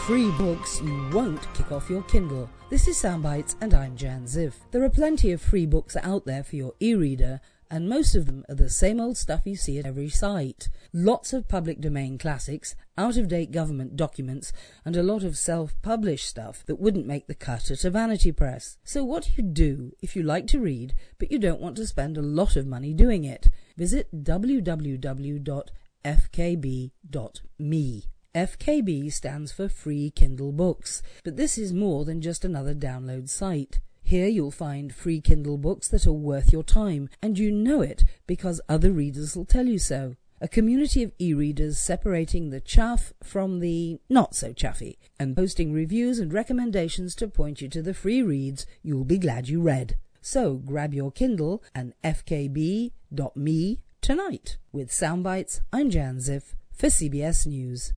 free books, you won't kick off your Kindle. This is Soundbites and I'm Jan Ziff. There are plenty of free books out there for your e-reader, and most of them are the same old stuff you see at every site. Lots of public domain classics, out-of-date government documents, and a lot of self-published stuff that wouldn't make the cut at a vanity press. So what do you do if you like to read, but you don't want to spend a lot of money doing it? Visit www.fkb.me. FKB stands for Free Kindle Books, but this is more than just another download site. Here you'll find free Kindle books that are worth your time, and you know it because other readers will tell you so. A community of e-readers separating the chaff from the not-so-chaffy, and posting reviews and recommendations to point you to the free reads you'll be glad you read. So grab your Kindle and fkb.me tonight. With Soundbites, I'm Jan Ziff for CBS News.